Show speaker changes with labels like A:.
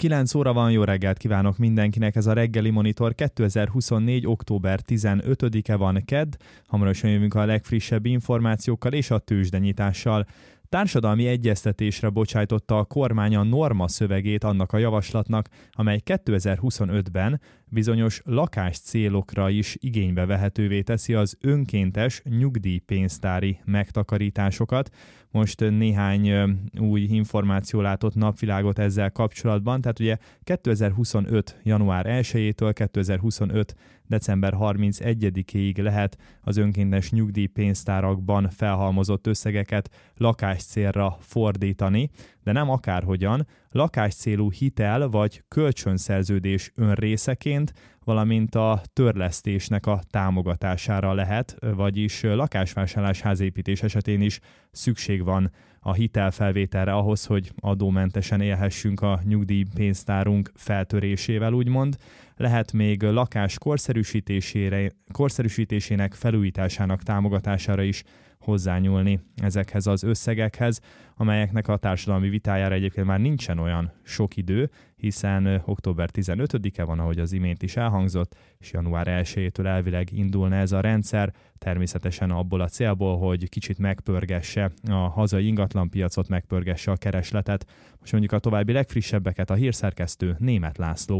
A: 9 óra van, jó reggelt kívánok mindenkinek, ez a reggeli monitor 2024. október 15-e van kedd, hamarosan jövünk a legfrissebb információkkal és a tőzsdenyitással. Társadalmi egyeztetésre bocsájtotta a kormány a norma szövegét annak a javaslatnak, amely 2025-ben bizonyos lakáscélokra is igénybe vehetővé teszi az önkéntes nyugdíjpénztári megtakarításokat. Most néhány új információ látott napvilágot ezzel kapcsolatban, tehát ugye 2025. január 1-től 2025. december 31-ig lehet az önkéntes nyugdíjpénztárakban felhalmozott összegeket lakáscélra fordítani, de nem akárhogyan, lakáscélú hitel vagy kölcsönszerződés önrészeként, valamint a törlesztésnek a támogatására lehet, vagyis lakásvásárlás, házépítés esetén is szükség van a hitelfelvételre ahhoz, hogy adómentesen élhessünk a nyugdíjpénztárunk feltörésével, úgymond. Lehet még lakás korszerűsítésének, felújításának támogatására is hozzányúlni ezekhez az összegekhez, amelyeknek a társadalmi vitájára egyébként már nincsen olyan sok idő, hiszen október 15-e van, ahogy az imént is elhangzott, és január 1-től elvileg indulna ez a rendszer, természetesen abból a célból, hogy kicsit megpörgesse a hazai ingatlanpiacot, megpörgesse a keresletet. Most mondjuk a további legfrissebbeket a hírszerkesztő Németh László.